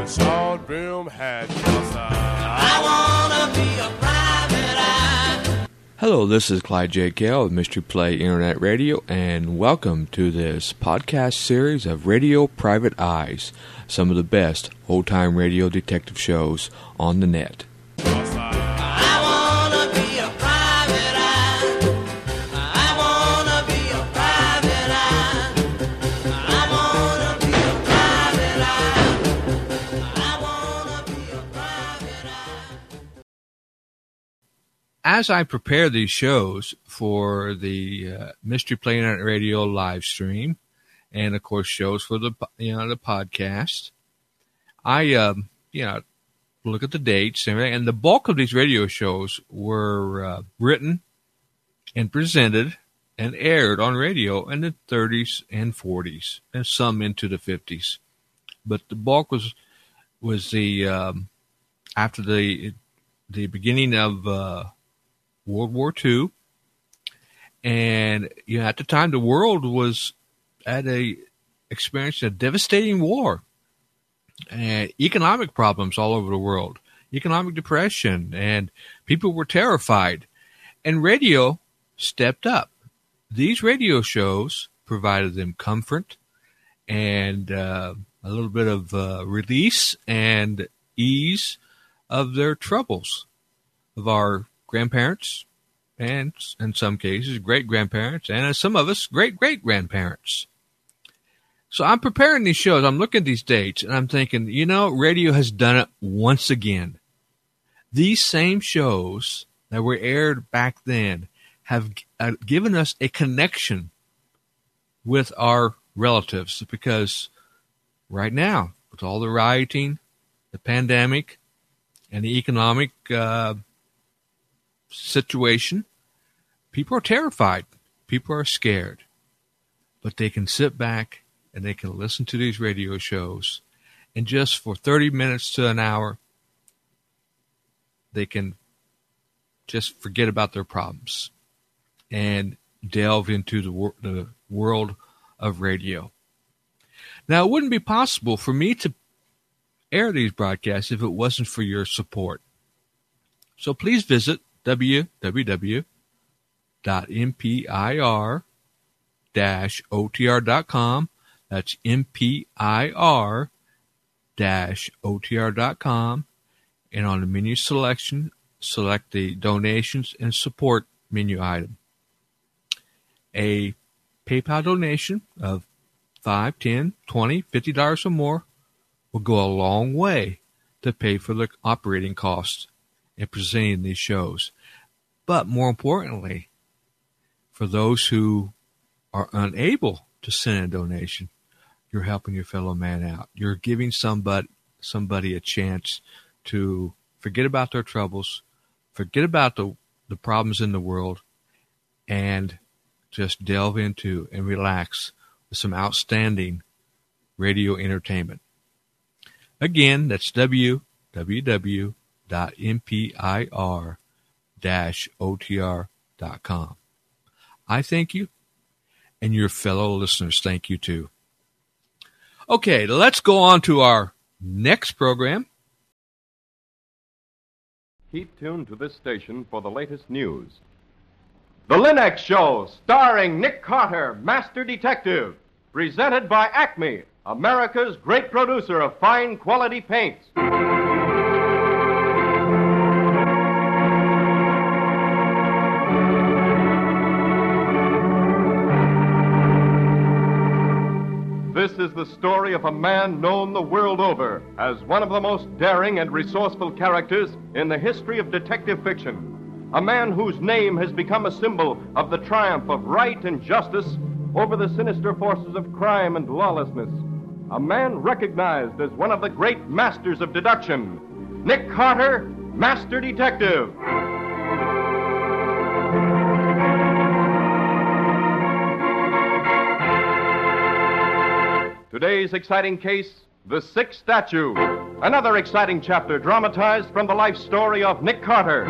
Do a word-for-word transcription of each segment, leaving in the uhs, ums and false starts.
a short brim hat. I wanna be a private eye. Hello, this is Clyde J. Gale of Mystery Play Internet Radio, and welcome to this podcast series of Radio Private Eyes, some of the best old-time radio detective shows on the net. As I prepare these shows for the uh, Mystery Play Internet Radio live stream, and of course shows for the you know the podcast, I um, you know look at the dates and everything. And the bulk of these radio shows were uh, written and presented and aired on radio in the thirties and forties, and some into the fifties. But the bulk was was the um, after the the beginning of uh, World War Two, and you know, at the time the world was at a experiencing a devastating war, and economic problems all over the world, economic depression, and people were terrified, and radio stepped up. These radio shows provided them comfort and uh, a little bit of uh, release and ease of their troubles, of our grandparents, and in some cases, great-grandparents, and as some of us, great-great-grandparents. So I'm preparing these shows. I'm looking at these dates, and I'm thinking, you know, radio has done it once again. These same shows that were aired back then have uh, given us a connection with our relatives, because right now, with all the rioting, the pandemic, and the economic uh situation, people are terrified. People are scared. But they can sit back and they can listen to these radio shows, and just for thirty minutes to an hour, they can just forget about their problems and delve into the, wor- the world of radio. Now, it wouldn't be possible for me to air these broadcasts if it wasn't for your support. So please visit w w w dot m p i r dash o t r dot com. That's M P I R dash O T R dot com. And on the menu selection, select the donations and support menu item. A PayPal donation of five dollars, ten dollars, twenty dollars, fifty dollars or more will go a long way to pay for the operating costs in presenting these shows. But more importantly, for those who are unable to send a donation, you're helping your fellow man out. You're giving somebody somebody a chance to forget about their troubles, forget about the, the problems in the world, and just delve into and relax with some outstanding radio entertainment. Again, that's w w w dot m p i r dash o t r dot com. I thank you, and your fellow listeners thank you too. Okay, let's go on to our next program. Keep tuned to this station for the latest news. The Linux Show, starring Nick Carter, Master Detective, presented by Acme, America's great producer of fine quality paints. This is the story of a man known the world over as one of the most daring and resourceful characters in the history of detective fiction. A man whose name has become a symbol of the triumph of right and justice over the sinister forces of crime and lawlessness. A man recognized as one of the great masters of deduction. Nick Carter, Master Detective. Today's exciting case, The Sixth Statue. Another exciting chapter dramatized from the life story of Nick Carter.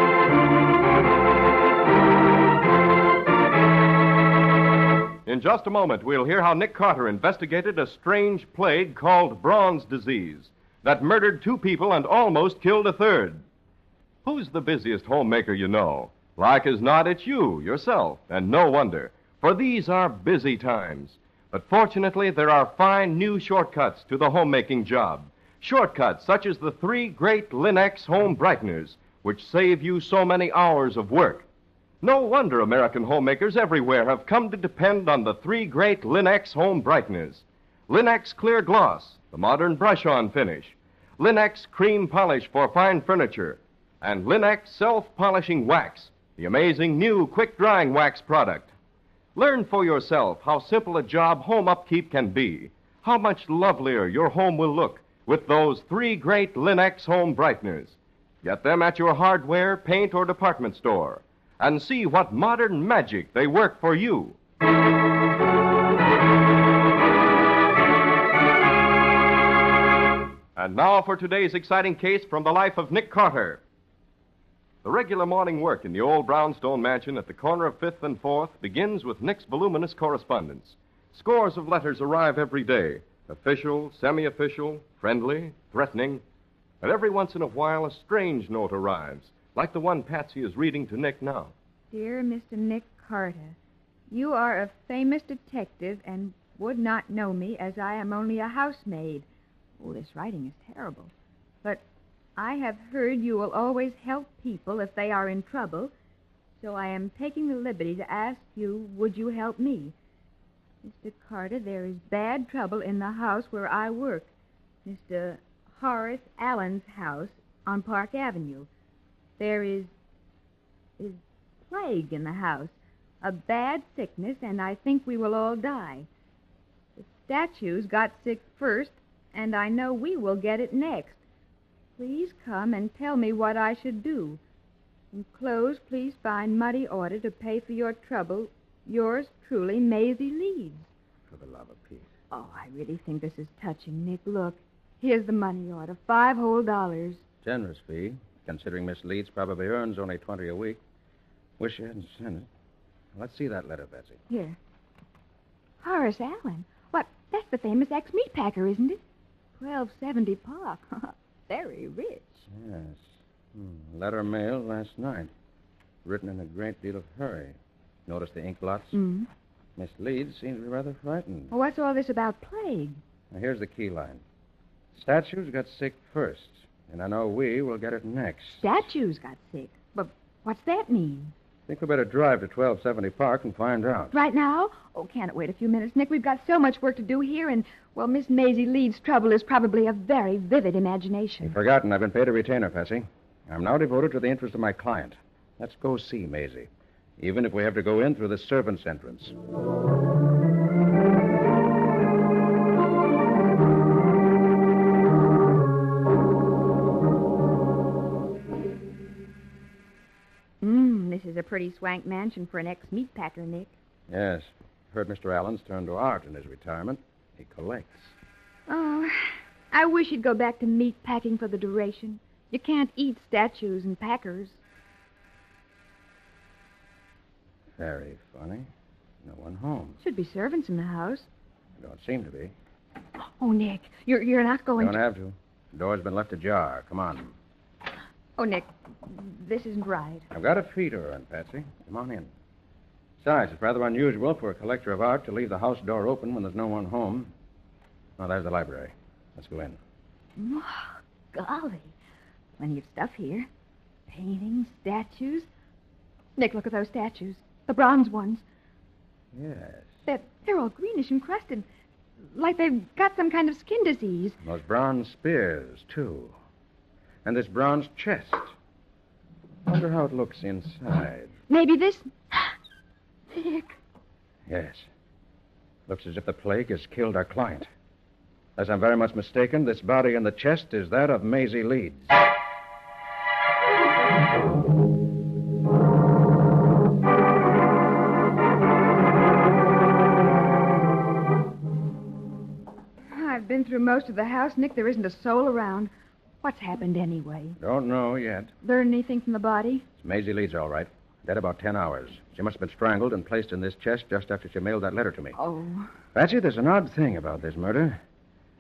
In just a moment, we'll hear how Nick Carter investigated a strange plague called bronze disease. that murdered two people and almost killed a third. Who's the busiest homemaker you know? Like as not, it's you, yourself, and no wonder, for these are busy times. But fortunately, there are fine new shortcuts to the homemaking job. Shortcuts such as the three great Linux home brighteners, which save you so many hours of work. No wonder American homemakers everywhere have come to depend on the three great Linux home brighteners. Linux Clear Gloss, the modern brush-on finish. Linux Cream Polish for fine furniture. And Linux Self-Polishing Wax, the amazing new quick-drying wax product. Learn for yourself how simple a job home upkeep can be, how much lovelier your home will look with those three great Linux home brighteners. Get them at your hardware, paint, or department store, and see what modern magic they work for you. And now for today's exciting case from the life of Nick Carter. The regular morning work in the old brownstone mansion at the corner of fifth and fourth begins with Nick's voluminous correspondence. Scores of letters arrive every day, official, semi-official, friendly, threatening, and every once in a while a strange note arrives, like the one Patsy is reading to Nick now. Dear Mister Nick Carter, you are a famous detective and would not know me as I am only a housemaid. Oh, this writing is terrible. But I have heard you will always help people if they are in trouble, so I am taking the liberty to ask you, would you help me? Mister Carter, there is bad trouble in the house where I work, Mister Horace Allen's house on Park Avenue. There is, is plague in the house, a bad sickness, and I think we will all die. The statues got sick first, and I know we will get it next. Please come and tell me what I should do. Enclosed, please find money order to pay for your trouble. Yours truly, Maisie Leeds. For the love of Pete. Oh, I really think this is touching, Nick. Look, here's the money order, five whole dollars. Generous fee, considering Miss Leeds probably earns only twenty a week. Wish you hadn't sent it. Let's see that letter, Betsy. Here. Horace Allen. What, that's the famous ex-meatpacker, isn't it? twelve seventy Park. Very rich. Yes. Hmm. Letter mailed last night. Written in a great deal of hurry. Notice the ink blots? Mm. Miss Leeds seems to be rather frightened. Well, what's all this about plague? Now, here's the key line. Statues got sick first, and I know we will get it next. Statues got sick? But what's that mean? I think we better drive to twelve seventy Park and find out. Right now? Oh, can't it wait a few minutes, Nick? We've got so much work to do here, and, well, Miss Maisie Leeds' trouble is probably a very vivid imagination. You've forgotten I've been paid a retainer, Patsy. I'm now devoted to the interest of my client. Let's go see Maisie, even if we have to go in through the servants' entrance. Mmm, this is a pretty swank mansion for an ex-meatpacker, Nick. Yes. Heard Mister Allen's turned to art in his retirement. He collects. Oh, I wish you'd go back to meat packing for the duration. You can't eat statues and packers. Very funny. No one home. Should be servants in the house. Don't seem to be. Oh, Nick, you're you're not going Don't to... have to. The door's been left ajar. Come on. Oh, Nick, this isn't right. I've got a fee to earn, Patsy. Come on in. Besides, it's rather unusual for a collector of art to leave the house door open when there's no one home. Oh, there's the library. Let's go in. Oh, golly. Plenty of stuff here. Paintings, statues. Nick, look at those statues. The bronze ones. Yes. They're, they're all greenish and crusted. Like they've got some kind of skin disease. Those bronze spears, too. And this bronze chest. Wonder how it looks inside. Maybe this... Nick. Yes. Looks as if the plague has killed our client. Unless I'm very much mistaken, this body in the chest is that of Maisie Leeds. I've been through most of the house, Nick. There isn't a soul around. What's happened anyway? Don't know yet. Learn anything from the body? It's Maisie Leeds, all right. Dead about ten hours. She must have been strangled and placed in this chest just after she mailed that letter to me. Oh. Patsy, there's an odd thing about this murder.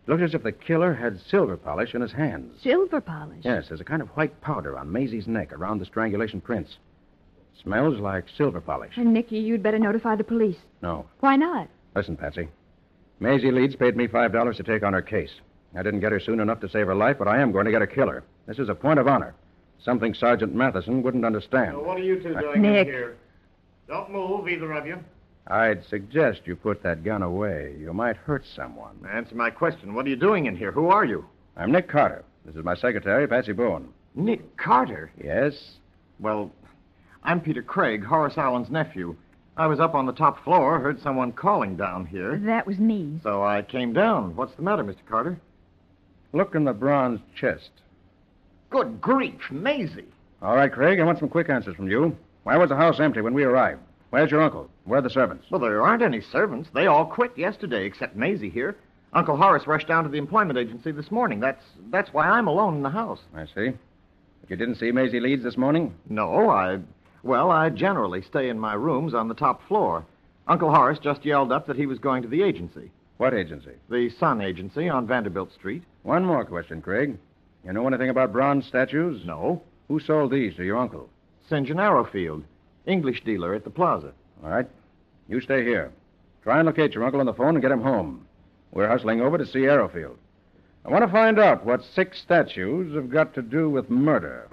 It looked as if the killer had silver polish in his hands. Silver polish? Yes, there's a kind of white powder on Maisie's neck around the strangulation prints. Smells like silver polish. And, Nicky, you'd better notify the police. No. Why not? Listen, Patsy. Maisie Leeds paid me five dollars to take on her case. I didn't get her soon enough to save her life, but I am going to get her killer. This is a point of honor. Something Sergeant Matheson wouldn't understand. So what are you two doing Nick. in here? Don't move, either of you. I'd suggest you put that gun away. You might hurt someone. Answer my question. What are you doing in here? Who are you? I'm Nick Carter. This is my secretary, Patsy Bowen. Nick Carter? Yes? Well, I'm Peter Craig, Horace Allen's nephew. I was up on the top floor, heard someone calling down here. That was me. So I came down. What's the matter, Mister Carter? Look in the bronze chest. Good grief, Maisie. All right, Craig, I want some quick answers from you. Why was the house empty when we arrived? Where's your uncle? Where are the servants? Well, there aren't any servants. They all quit yesterday, except Maisie here. Uncle Horace rushed down to the employment agency this morning. That's that's why I'm alone in the house. I see. But you didn't see Maisie Leeds this morning? No, I... Well, I generally stay in my rooms on the top floor. Uncle Horace just yelled up that he was going to the agency. What agency? The Sun Agency on Vanderbilt Street. One more question, Craig. You know anything about bronze statues? No. Who sold these to your uncle? Saint John Arrowfield, English dealer at the plaza. All right. You stay here. Try and locate your uncle on the phone and get him home. We're hustling over to see Arrowfield. I want to find out what six statues have got to do with murder.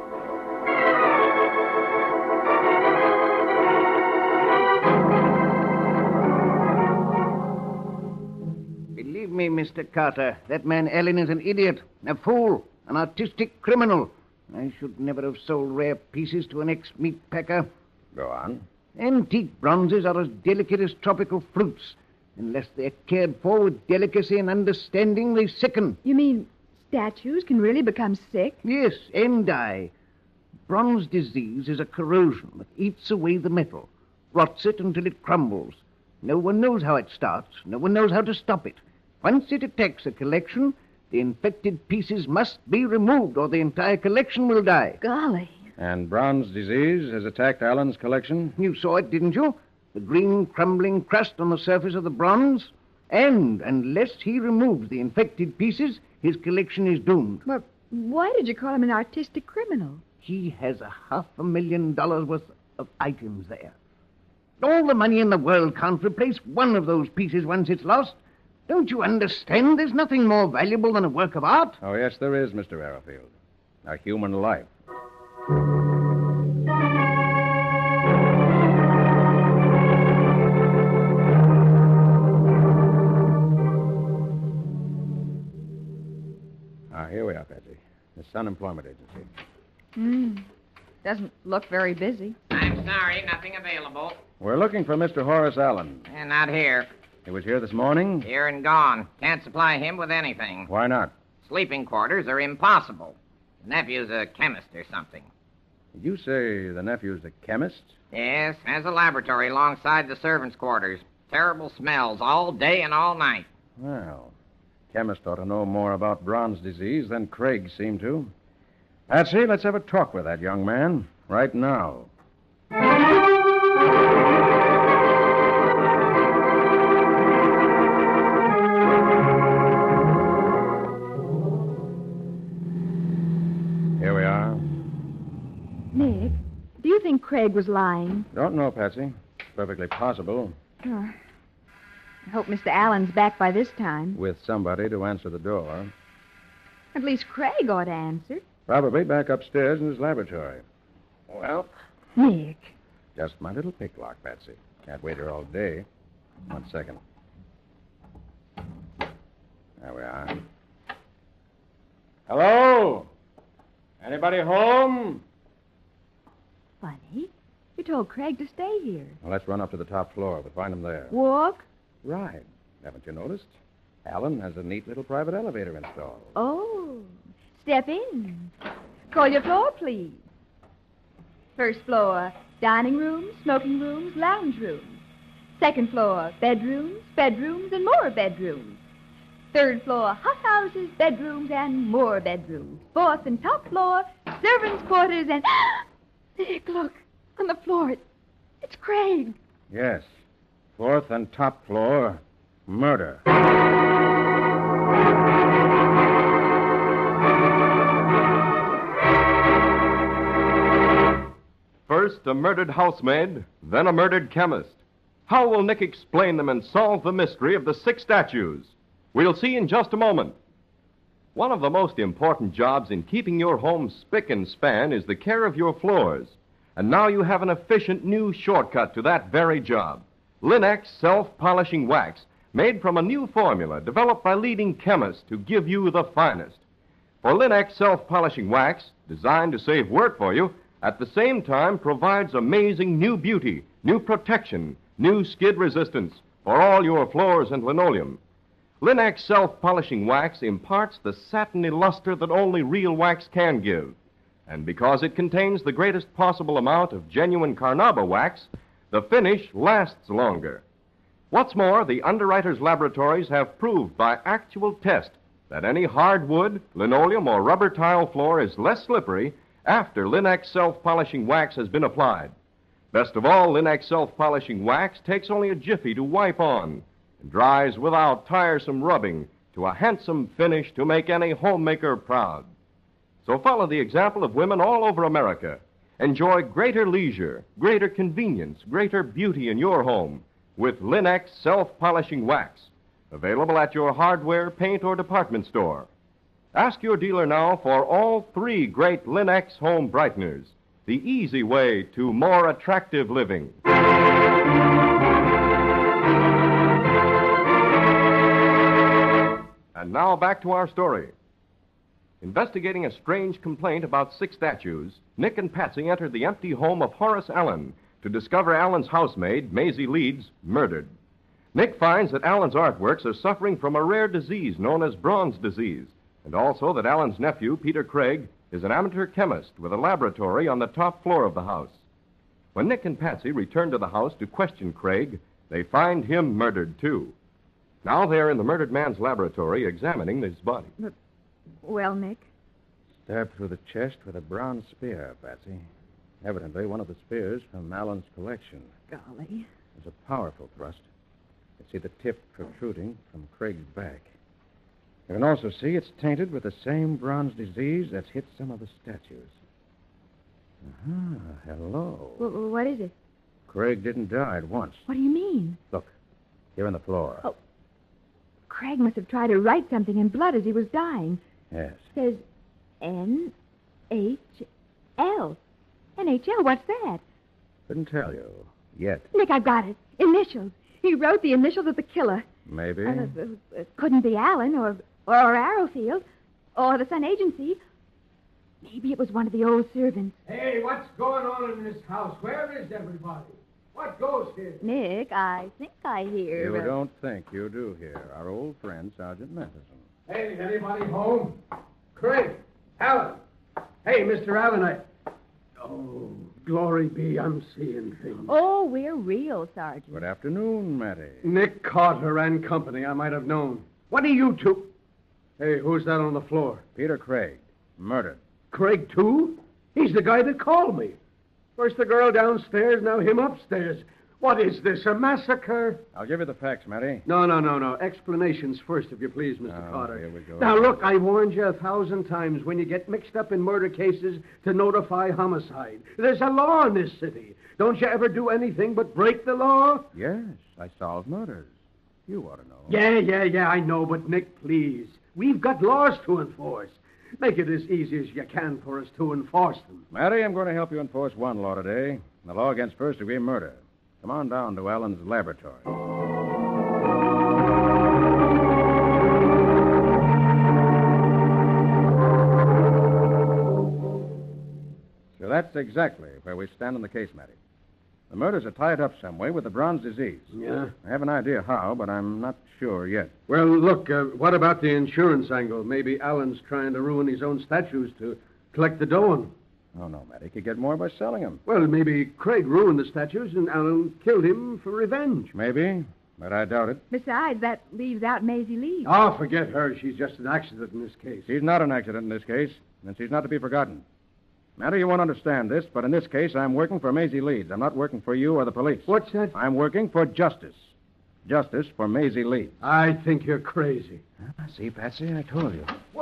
Believe me, Mister Carter, that man Allen is an idiot, a fool, an artistic criminal. I should never have sold rare pieces to an ex-meat packer. Go on. Antique bronzes are as delicate as tropical fruits. Unless they're cared for with delicacy and understanding, they sicken. You mean statues can really become sick? Yes, and die. Bronze disease is a corrosion that eats away the metal, rots it until it crumbles. No one knows how it starts. No one knows how to stop it. Once it attacks a collection, the infected pieces must be removed or the entire collection will die. Golly. And bronze disease has attacked Allen's collection? You saw it, didn't you? The green crumbling crust on the surface of the bronze. And unless he removes the infected pieces, his collection is doomed. Well, why did you call him an artistic criminal? He has a half a million dollars worth of items there. All the money in the world can't replace one of those pieces once it's lost. Don't you understand? There's nothing more valuable than a work of art. Oh, yes, there is, Mister Arrowfield. A human life. Ah, here we are, Patsy. The Sun Employment Agency. Hmm. Doesn't look very busy. I'm sorry, nothing available. We're looking for Mister Horace Allen. And not here. He was here this morning? Here and gone. Can't supply him with anything. Why not? Sleeping quarters are impossible. The nephew's a chemist or something. Did you say the nephew's a chemist? Yes, has a laboratory alongside the servants' quarters. Terrible smells all day and all night. Well, chemist ought to know more about bronze disease than Craig seemed to. Patsy, let's have a talk with that young man right now. Here we are. Nick, do you think Craig was lying? Don't know, Patsy. It's perfectly possible. Oh, I hope Mister Allen's back by this time. With somebody to answer the door. At least Craig ought to answer. Probably back upstairs in his laboratory. Well, Nick. just my little picklock, Patsy. Can't wait here all day. One second. There we are. Hello? Anybody home? Funny. You told Craig to stay here. Well, let's run up to the top floor. We'll find him there. Walk? Right. Haven't you noticed? Alan has a neat little private elevator installed. Oh. Step in. Call your floor, please. First floor, dining rooms, smoking rooms, lounge rooms. Second floor, bedrooms, bedrooms, and more bedrooms. Third floor, hothouses, bedrooms, and more bedrooms. Fourth and top floor, servants' quarters, and... Nick, look. On the floor. It, it's Craig. Yes. Fourth and top floor, murder. First, a murdered housemaid, then a murdered chemist. How will Nick explain them and solve the mystery of the six statues? We'll see in just a moment. One of the most important jobs in keeping your home spick and span is the care of your floors. And now you have an efficient new shortcut to that very job. Linex Self-Polishing Wax, made from a new formula developed by leading chemists to give you the finest. For Linex Self-Polishing Wax, designed to save work for you, at the same time provides amazing new beauty, new protection, new skid resistance for all your floors and linoleum. Linex Self-Polishing Wax imparts the satiny luster that only real wax can give. And because it contains the greatest possible amount of genuine Carnauba wax, the finish lasts longer. What's more, the underwriters' laboratories have proved by actual test that any hardwood, linoleum, or rubber tile floor is less slippery after Linex Self-Polishing Wax has been applied. Best of all, Linex Self-Polishing Wax takes only a jiffy to wipe on and dries without tiresome rubbing to a handsome finish to make any homemaker proud. So follow the example of women all over America. Enjoy greater leisure, greater convenience, greater beauty in your home with Linex Self-Polishing Wax, available at your hardware, paint, or department store. Ask your dealer now for all three great Linex home brighteners, the easy way to more attractive living. And now back to our story. Investigating a strange complaint about six statues, Nick and Patsy entered the empty home of Horace Allen to discover Allen's housemaid, Maisie Leeds, murdered. Nick finds that Allen's artworks are suffering from a rare disease known as Bronze disease, and also that Allen's nephew, Peter Craig, is an amateur chemist with a laboratory on the top floor of the house. When Nick and Patsy return to the house to question Craig, they find him murdered, too. Now they're in the murdered man's laboratory examining his body. But, well, Nick? Stabbed through the chest with a bronze spear, Patsy. Evidently one of the spears from Allen's collection. Golly. It was a powerful thrust. You see the tip protruding from Craig's back. You can also see it's tainted with the same bronze disease that's hit some of the statues. Ah, hello. W- what is it? Craig didn't die at once. What do you mean? Look, here on the floor. Oh. Craig must have tried to write something in blood as he was dying. Yes. It says N H L. N H L, what's that? Couldn't tell you. Yet. Nick, I've got it. Initials. He wrote the initials of the killer. Maybe. Uh, uh, it couldn't be Allen or, or, or Arrowfield or the Sun Agency. Maybe it was one of the old servants. Hey, what's going on in this house? Where is everybody? What goes here? Nick, I think I hear... You uh, don't think you do hear. Our old friend, Sergeant Matheson. Hey, anybody home? Craig, Allen. Hey, Mister Allen, I... Oh, glory be, I'm seeing things. Oh, we're real, Sergeant. Good afternoon, Matty. Nick Carter and company, I might have known. What are you two? Hey, who's that on the floor? Peter Craig, murdered. Craig, too? He's the guy that called me. First the girl downstairs, now him upstairs. What is this, a massacre? I'll give you the facts, Matty. No, no, no, no. Explanations first, if you please, Mister Oh, Carter. here we go. Now, look, I warned you a thousand times when you get mixed up in murder cases to notify homicide. There's a law in this city. Don't you ever do anything but break the law? Yes, I solve murders. You ought to know. Yeah, yeah, yeah, I know, but Nick, please. We've got laws to enforce. Make it as easy as you can for us to enforce them. Matty, I'm going to help you enforce one law today, the law against first-degree murder. Come on down to Allen's laboratory. So that's exactly where we stand in the case, Matty. The murders are tied up some way with the Bronze disease. Yeah? I have an idea how, but I'm not sure yet. Well, look, uh, what about the insurance angle? Maybe Allen's trying to ruin his own statues to collect the dough on them. Oh, no, Matty. He could get more by selling them. Well, maybe Craig ruined the statues and Allen killed him for revenge. Maybe, but I doubt it. Besides, that leaves out Maisie Lee. Oh, forget her. She's just an accident in this case. She's not an accident in this case, and she's not to be forgotten. Matty, you won't understand this, but in this case, I'm working for Maisie Leeds. I'm not working for you or the police. What's that? I'm working for justice. Justice for Maisie Leeds. I think you're crazy. Ah, see, Patsy, I told you. Well,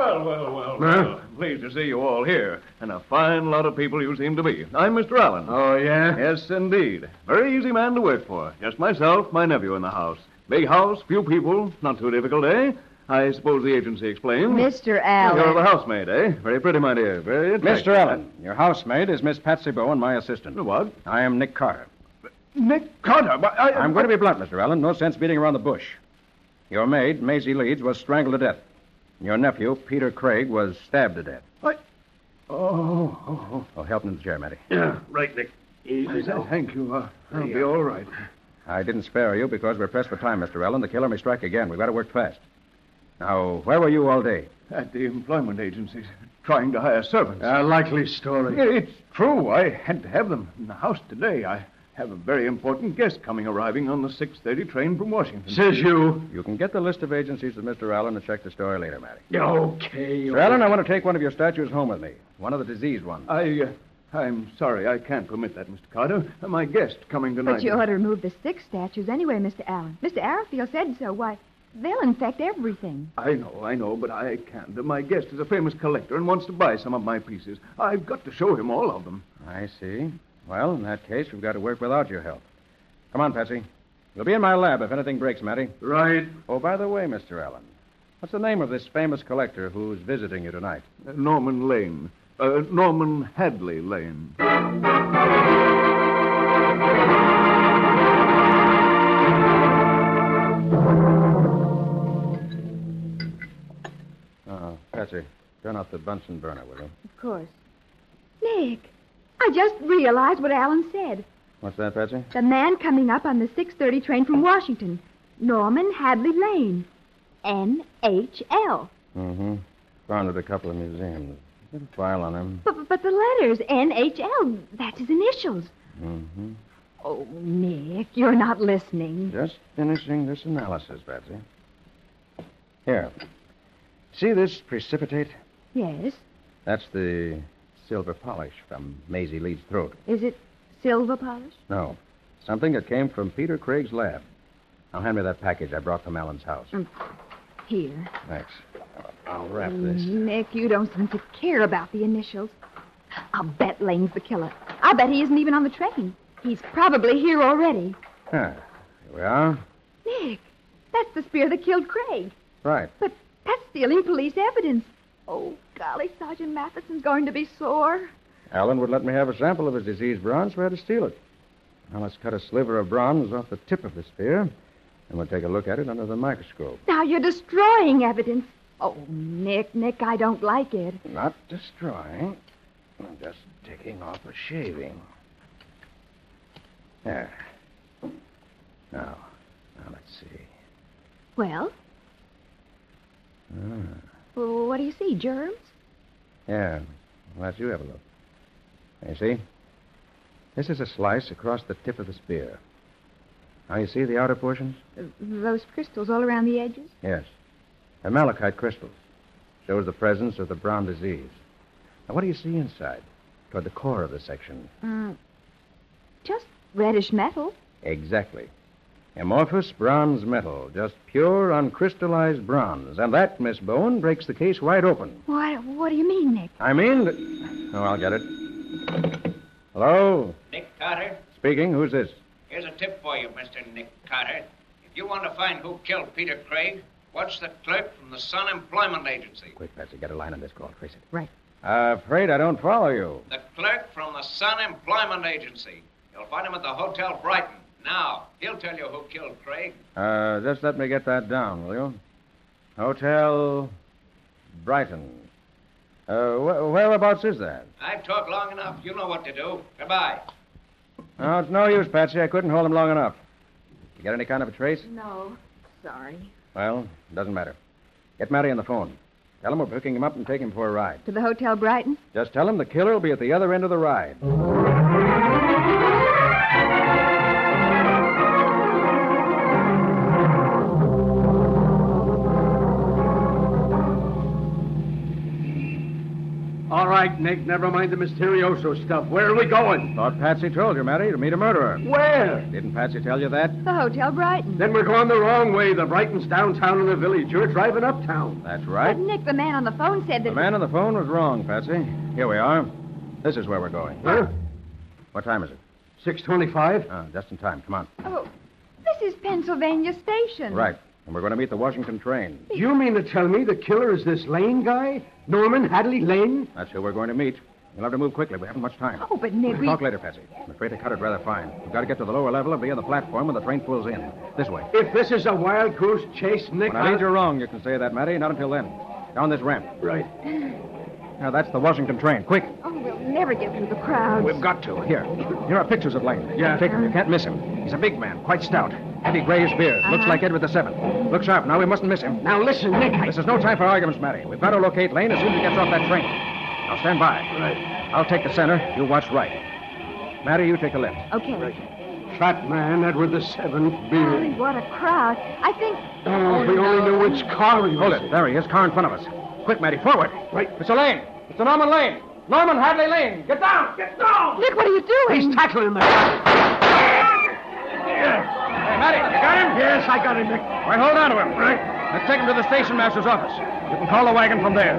Well, well, well, Huh? well. Pleased to see you all here. And a fine lot of people you seem to be. I'm Mister Allen. Oh, yeah? Yes, indeed. Very easy man to work for. Just myself, my nephew in the house. Big house, few people. Not too difficult, eh? I suppose the agency explained. Mister Allen. You're the housemaid, eh? Very pretty, my dear. Very attractive. Mister Allen, your housemaid is Miss Patsy Bowen, my assistant. What? I am Nick Carter. Nick Carter. But I, I'm going to be blunt, Mister Allen. No sense beating around the bush. Your maid, Maisie Leeds, was strangled to death. Your nephew, Peter Craig, was stabbed to death. What? Oh, oh, oh. Oh, help him in the chair, Matty. Yeah, right, Nick. Easy now. Thank you. Uh, I'll be all right. I didn't spare you because we're pressed for time, Mister Allen. The killer may strike again. We've got to work fast. Now, where were you all day? At the employment agency, trying to hire servants. A likely story. It's true. I had to have them in the house today. I have a very important guest coming arriving on the six thirty train from Washington. Says you. You can get the list of agencies with Mister Allen and check the story later, Matty. Okay. Mister Allen, I want to take one of your statues home with me. One of the diseased ones. I, uh, I'm sorry. I can't permit that, Mister Carter. Uh, my guest coming tonight. But you ought to remove the six statues anyway, Mister Allen. Mister Arrowfield said so. Why, they'll infect everything. I know, I know, but I can't. Uh, My guest is a famous collector and wants to buy some of my pieces. I've got to show him all of them. I see. Well, in that case, we've got to work without your help. Come on, Patsy. You'll be in my lab if anything breaks, Matty. Right. Oh, by the way, Mister Allen, what's the name of this famous collector who's visiting you tonight? Uh, Norman Lane. Uh, Norman Hadley Lane. Oh, Patsy, turn off the Bunsen burner, will you? Of course. Nick, I just realized what Allen said. What's that, Patsy? The man coming up on the six thirty train from Washington. Norman Hadley Lane. N H L. Mm-hmm. Found at a couple of museums. Little file on him. But, but the letters, N H L, that's his initials. Mm-hmm. Oh, Nick, you're not listening. Just finishing this analysis, Patsy. Here. See this precipitate? Yes. That's the silver polish from Maisie Leeds' throat. Is it silver polish? No. Something that came from Peter Craig's lab. Now, hand me that package I brought from Allen's house. Mm. Here. Thanks. I'll wrap this. Nick, you don't seem to care about the initials. I'll bet Lane's the killer. I'll bet he isn't even on the train. He's probably here already. Ah, here we are. Nick, that's the spear that killed Craig. Right. But that's stealing police evidence. Oh, golly, Sergeant Matheson's going to be sore. Allen would let me have a sample of his diseased bronze, so I had to steal it. Now, let's cut a sliver of bronze off the tip of the spear, and we'll take a look at it under the microscope. Now you're destroying evidence. Oh, Nick, Nick, I don't like it. Not destroying. I'm just taking off a shaving. There. Now, now let's see. Well, Ah, well, what do you see, germs? yeah. Well, let you have a look. You see? This is a slice across the tip of the spear. Now, you see the outer portions? Uh, those crystals all around the edges? Yes. They're malachite crystals. Shows the presence of the brown disease. Now, what do you see inside, toward the core of the section? Uh, just reddish metal. Exactly. Amorphous bronze metal, just pure, uncrystallized bronze. And that, Miss Bowen, breaks the case wide open. What, what do you mean, Nick? I mean that... Oh, I'll get it. Hello? Nick Carter, Speaking. Who's this? here's a tip for you, Mister Nick Carter. If you want to find who killed Peter Craig, watch the clerk from the Sun Employment Agency. Quick, Patsy, get a line on this call. Trace it. Right. Uh, afraid I don't follow you. The clerk from the Sun Employment Agency. You'll find him at the Hotel Brighton. Now, he'll tell you who killed Craig. Uh, just let me get that down, will you? Hotel Brighton. Uh, wh- whereabouts is that? I've talked long enough. You know what to do. Goodbye. No, it's no use, Patsy. I couldn't hold him long enough. You got any kind of a trace? No, sorry. Well, doesn't matter. Get Matty on the phone. Tell him we're picking him up and taking him for a ride. To the Hotel Brighton? Just tell him the killer will be at the other end of the ride. All right, Nick. Never mind the Mysterioso stuff. Where are we going? Thought Patsy told you, Matty, to meet a murderer. Where? Didn't Patsy tell you that? The Hotel Brighton. Then we're going the wrong way. The Brighton's downtown in the village. You're driving uptown. That's right. But, Nick, the man on the phone said that... The man on the phone was wrong, Patsy. Here we are. This is where we're going. Huh? What time is it? six twenty-five. Ah, just in time. Come on. Oh, this is Pennsylvania Station. Right. And we're going to meet the Washington train. Do you mean to tell me the killer is this Lane guy? Norman Hadley Lane? That's who we're going to meet. You'll have to move quickly. We haven't much time. Oh, but Nick, We'll we... talk later, Patsy. I'm afraid to cut it rather fine. We've got to get to the lower level of the other platform when the train pulls in. This way. If this is a wild goose chase, Nick... When I lead you wrong, you can say that, Matty. Not until then. Down this ramp. Right. Now, that's the Washington train. Quick. Oh, we'll never get through the crowd. We've got to. Here. Here are pictures of Lane. Yeah. Take them. You can't miss him. He's a big man, quite stout. Heavy grayish beard. Uh-huh. Looks like Edward the Seventh. Look sharp now. We mustn't miss him. Now, listen, Nick. I... This is no time for arguments, Matty. We've got to locate Lane as soon as he gets off that train. Now, stand by. Right. I'll take the center. You watch right. Matty, you take the left. Okay. Right. Fat man, Edward the Seventh, beard. Oh, what a crowd. I think... Oh, if we only knew which car he was. Hold it. There he is. Car in front of us. Quick, Matty. Forward. Right. Mister Lane. Mister Norman Lane. Norman Hadley Lane. Get down. Get down. Nick, what are you doing? He's tackling the Hey, Matty, you got him? Yes, I got him, Nick. All right, hold on to him. Right. Let's take him to the station master's office. You can call the wagon from there.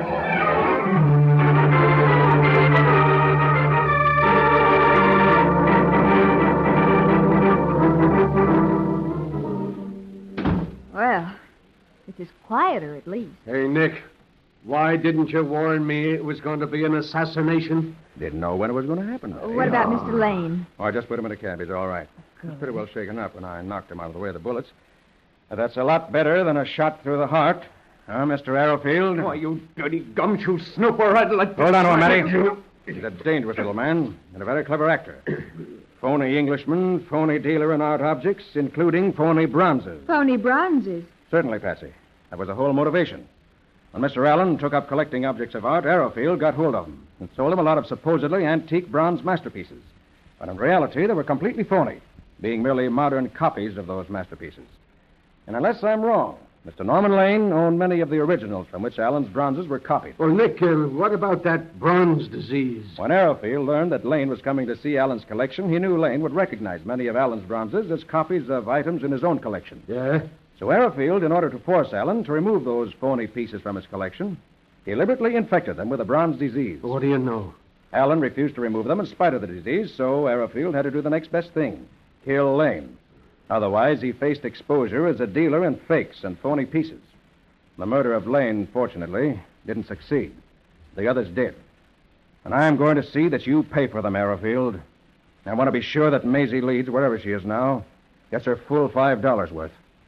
Well, it is quieter at least. Hey, Nick. Why didn't you warn me it was going to be an assassination? Didn't know when it was going to happen. Oh, what about Mister Lane? Oh, I just put him in a cab. He's all right. He's pretty well shaken up when I knocked him out of the way of the bullets. Now, that's a lot better than a shot through the heart. Huh, Mister Arrowfield? Why, you dirty gumshoe snooper. I'd like to... Hold on to him, Matty. He's a dangerous little man and a very clever actor. Phony Englishman, phony dealer in art objects, including phony bronzes. Phony bronzes? Certainly, Patsy. That was the whole motivation. When Mister Allen took up collecting objects of art, Arrowfield got hold of them and sold him a lot of supposedly antique bronze masterpieces. But in reality, they were completely phony, being merely modern copies of those masterpieces. And unless I'm wrong, Mister Norman Lane owned many of the originals from which Allen's bronzes were copied. Well, Nick, uh, what about that bronze disease? When Arrowfield learned that Lane was coming to see Allen's collection, he knew Lane would recognize many of Allen's bronzes as copies of items in his own collection. Yeah? So Arrowfield, in order to force Allen to remove those phony pieces from his collection, deliberately infected them with a bronze disease. What do you know? Allen refused to remove them in spite of the disease, so Arrowfield had to do the next best thing, kill Lane. Otherwise, he faced exposure as a dealer in fakes and phony pieces. The murder of Lane, fortunately, didn't succeed. The others did. And I'm going to see that you pay for them, Arrowfield. I want to be sure that Maisie Leeds, wherever she is now, gets her full five dollars worth.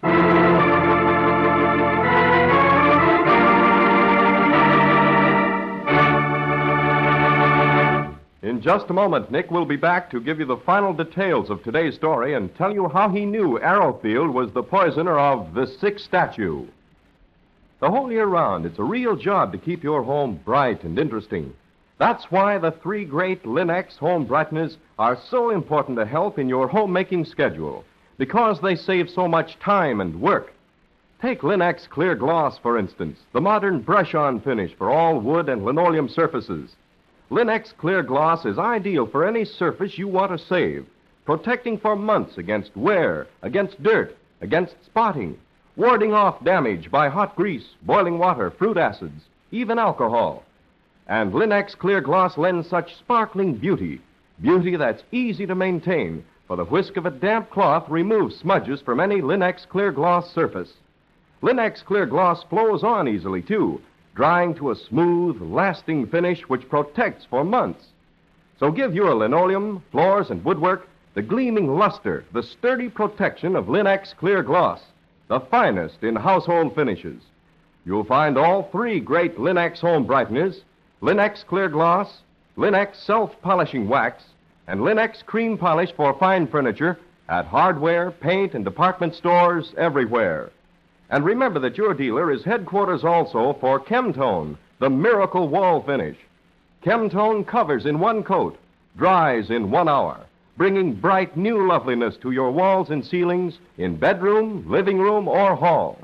In just a moment, Nick will be back to give you the final details of today's story and tell you how he knew Arrowfield was the poisoner of the Sick Statue. The whole year round, it's a real job to keep your home bright and interesting. That's why the three great Linex home brighteners are so important to help in your homemaking schedule, because they save so much time and work. Take Linex Clear Gloss, for instance, the modern brush-on finish for all wood and linoleum surfaces. Linex Clear Gloss is ideal for any surface you want to save, protecting for months against wear, against dirt, against spotting, warding off damage by hot grease, boiling water, fruit acids, even alcohol. And Linex Clear Gloss lends such sparkling beauty, beauty that's easy to maintain, for the whisk of a damp cloth removes smudges from any Linex Clear Gloss surface. Linex Clear Gloss flows on easily, too, drying to a smooth, lasting finish which protects for months. So give your linoleum, floors, and woodwork the gleaming luster, the sturdy protection of Linex Clear Gloss, the finest in household finishes. You'll find all three great Linex home brighteners, Linex Clear Gloss, Linex Self-Polishing Wax, and Linex Cream Polish for fine furniture at hardware, paint, and department stores everywhere. And remember that your dealer is headquarters also for Chemtone, the miracle wall finish. Chemtone covers in one coat, dries in one hour, bringing bright new loveliness to your walls and ceilings in bedroom, living room, or hall.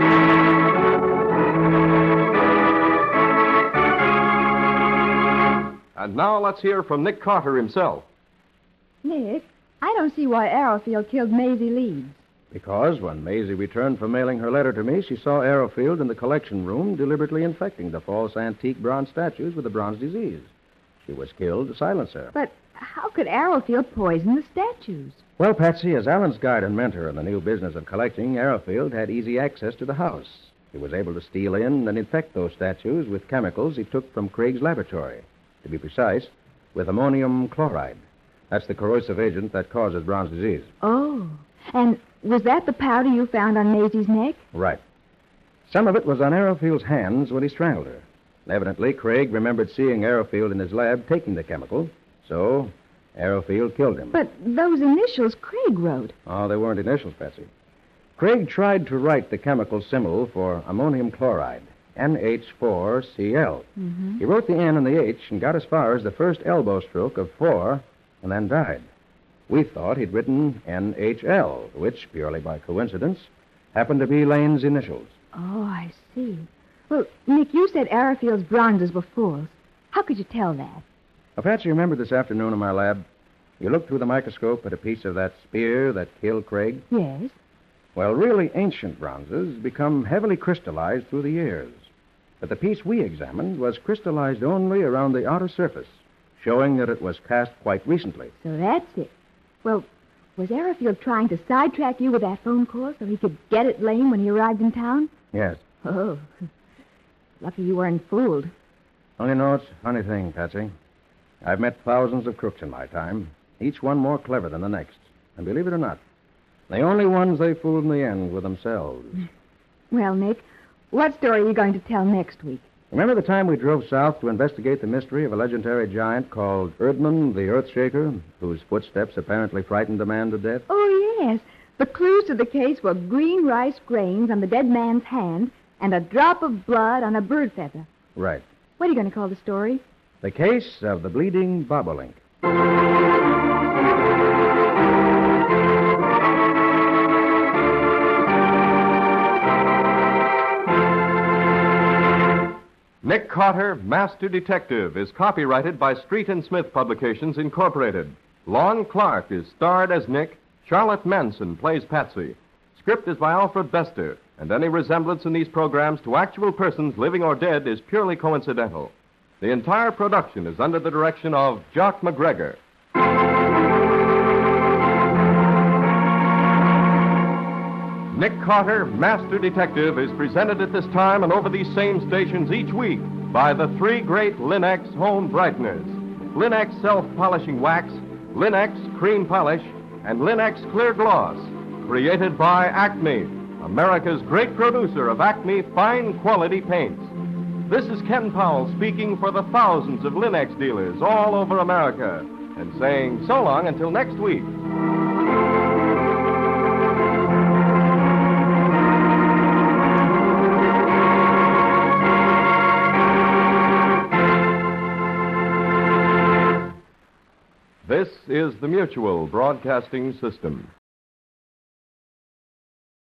And now let's hear from Nick Carter himself. Nick, I don't see why Arrowfield killed Maisie Leeds. Because when Maisie returned from mailing her letter to me, she saw Arrowfield in the collection room deliberately infecting the false antique bronze statues with the bronze disease. She was killed to silence her. But how could Arrowfield poison the statues? Well, Patsy, as Alan's guide and mentor in the new business of collecting, Arrowfield had easy access to the house. He was able to steal in and infect those statues with chemicals he took from Craig's laboratory. To be precise, with ammonium chloride. That's the corrosive agent that causes bronze disease. Oh, and was that the powder you found on Maisie's neck? Right. Some of it was on Arrowfield's hands when he strangled her. Evidently, Craig remembered seeing Arrowfield in his lab taking the chemical, so Arrowfield killed him. But those initials Craig wrote. Oh, they weren't initials, Patsy. Craig tried to write the chemical symbol for ammonium chloride, N H four C L. Mm-hmm. He wrote the N and the H and got as far as the first elbow stroke of four and then died. We thought he'd written N H L, which, purely by coincidence, happened to be Lane's initials. Oh, I see. Well, Nick, you said Arrowfield's bronzes were false. How could you tell that? Well, Patsy, remember this afternoon in my lab? You looked through the microscope at a piece of that spear that killed Craig? Yes. Well, really ancient bronzes become heavily crystallized through the years. But the piece we examined was crystallized only around the outer surface, showing that it was cast quite recently. So that's it. Well, was Arrowfield trying to sidetrack you with that phone call so he could get at Lane when he arrived in town? Yes. Oh, lucky you weren't fooled. Well, you know, it's a funny thing, Patsy. I've met thousands of crooks in my time, each one more clever than the next. And believe it or not, the only ones they fooled in the end were themselves. Well, Nick, what story are you going to tell next week? Remember the time we drove south to investigate the mystery of a legendary giant called Erdman the Earthshaker, whose footsteps apparently frightened a man to death? Oh, yes. The clues to the case were green rice grains on the dead man's hand and a drop of blood on a bird feather. Right. What are you going to call the story? The Case of the Bleeding Bobolink. Nick Carter, Master Detective, is copyrighted by Street and Smith Publications, Incorporated. Lon Clark is starred as Nick. Charlotte Manson plays Patsy. Script is by Alfred Bester, and any resemblance in these programs to actual persons, living or dead, is purely coincidental. The entire production is under the direction of Jock McGregor. Nick Carter, Master Detective, is presented at this time and over these same stations each week by the three great Linex home brighteners. Linex self-polishing wax, Linex cream polish, and Linex clear gloss. Created by Acme, America's great producer of Acme fine quality paints. This is Ken Powell speaking for the thousands of Linex dealers all over America and saying so long until next week. This is the Mutual Broadcasting System.